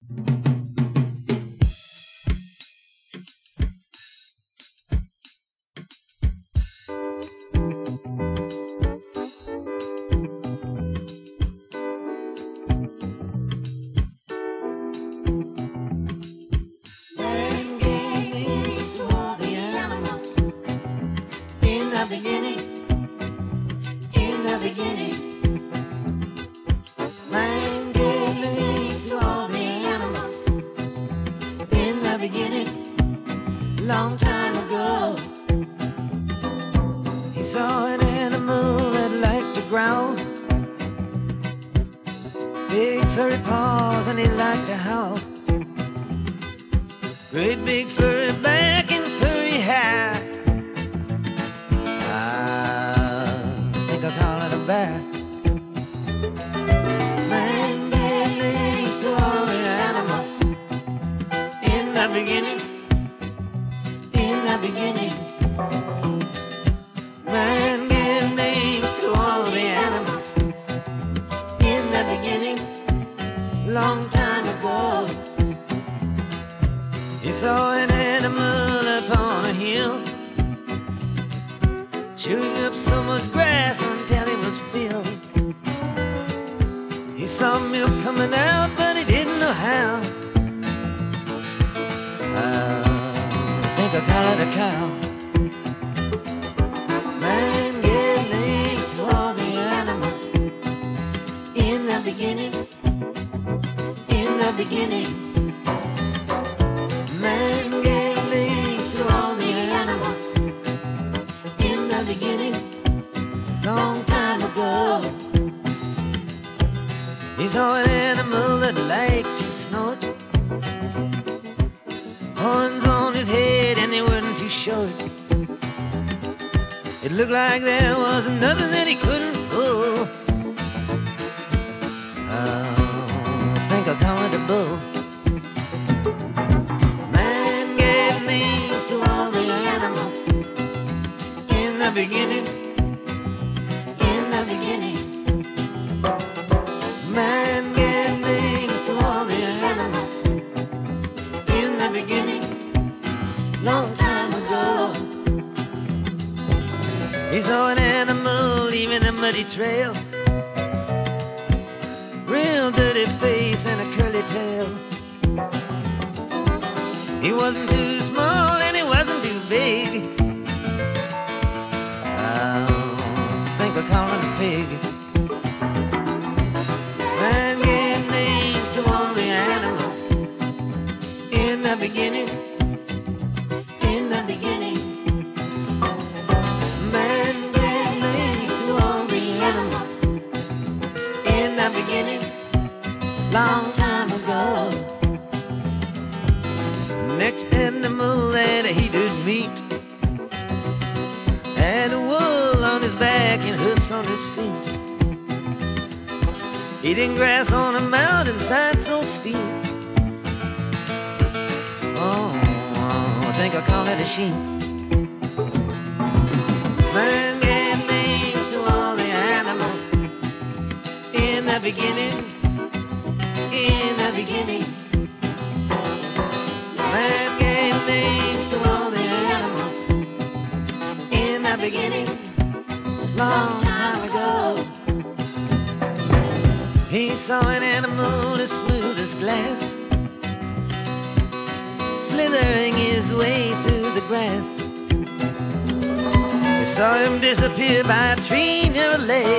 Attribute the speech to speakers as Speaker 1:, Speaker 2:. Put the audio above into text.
Speaker 1: Long time ago, he saw an animal that liked to growl, big furry paws, and he liked to howl. Great big furry back and furry hair. I think I'll call it a bear. Man gave names to all the animals in the beginning. Beginning, man gave names to all the animals in the beginning, long time ago. He saw an animal upon a hill, chewing up so much grass until it was filled. He saw milk coming out, but he didn't know how. I call it a cow. Man gave names to all the animals in the beginning. In the beginning, man gave names to all the animals in the beginning, long time ago. He saw an animal that liked to snort, horns on his head and they weren't too short. It looked like there was nothing that he couldn't pull. I think I'll call it a bull. Man gave names to all the animals in the beginning. In the beginning, man gave names to all the animals in the beginning, long time ago. He saw an animal leaving a muddy trail, real dirty face and a curly tail. He wasn't too small and he wasn't too big. I think I'll call him a pig. Man gave names to all the animals in the beginning. In the beginning, man gave names to all the animals in the beginning, long time ago. Next animal that he did meet had a wool on his back and hoofs on his feet, eating grass on a mountainside so steep. I think I'll call it a sheep. Man gave names to all the animals in the beginning. In the beginning, man gave names to all the animals in the beginning, long time ago. He saw an animal as smooth as glass, slithering his way through the grass. He saw him disappear by a tree near a lake.